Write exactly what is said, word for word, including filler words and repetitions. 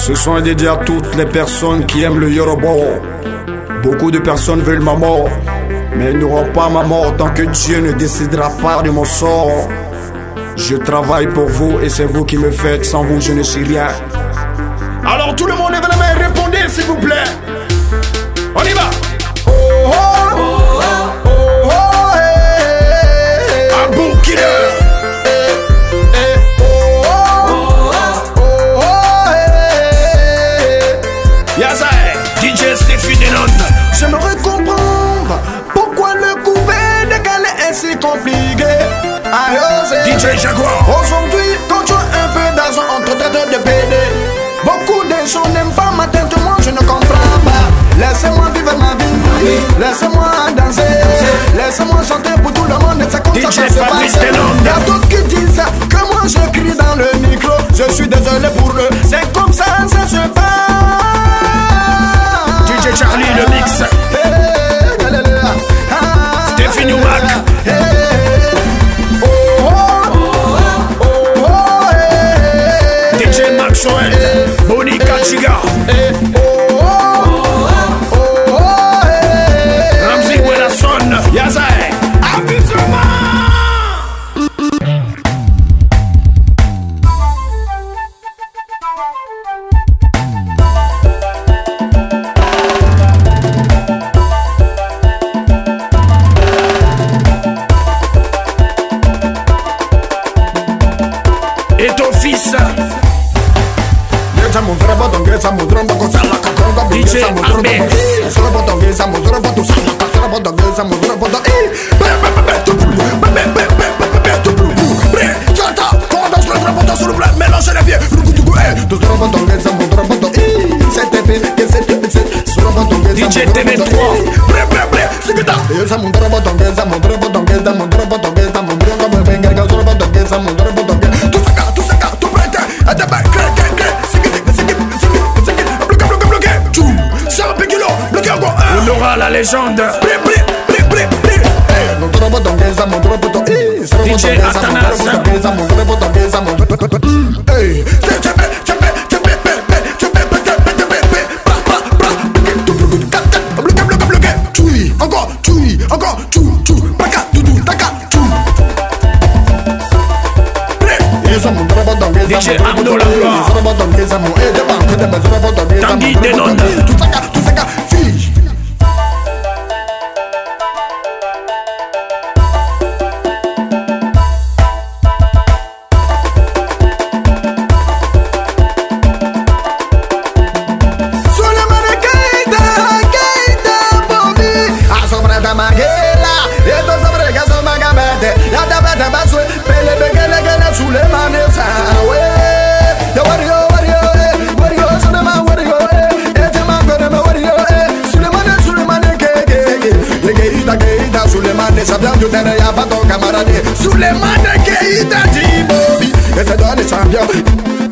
Ce son est dédié à toutes les personnes qui aiment le Yoruba. Beaucoup de personnes veulent ma mort, mais ils n'auront pas ma mort tant que Dieu ne décidera pas de mon sort. Je travaille pour vous et c'est vous qui me faites. Sans vous, je ne suis rien. Alors tout le monde lève la main et répondez s'il vous plaît. On y va. Oh oh oh oh oh oh hey, hey. Abou Killer. J'aimerais comprendre pourquoi le couvert décalé est si compliqué. D J Jaguar. Aujourd'hui, quand tu as un peu d'argent, on te traite de pédé. Beaucoup de gens n'aiment pas ma tête, moi je ne comprends pas. Laissez-moi vivre ma vie, laissez-moi danser, laissez-moi chanter pour tout le monde. C'est comme ça que ça se passe. Il y a d'autres qui disent que moi je crie dans le micro. Je suis désolé pour eux, c'est comme ça ça se passe. D J Charlie le mix. Stéphie Newmack. D J Maxwell. Monica Chiga. Ramzi Welason. Yazae. Abusement. Et ton fils D J Amber. Mélange les pieds. D J T V trois. On aura la légende. D J Atanas. Encore, tui, encore, tui, tui, baka, doudou, taka, tui. D J Arnaud Langlois. Tanguy Denon. Tout ça, tout ça, fille. Champion du terrain, y'a pas ton camarade. Sous les mains de Keïta Djibobi. Et c'est toi le champion.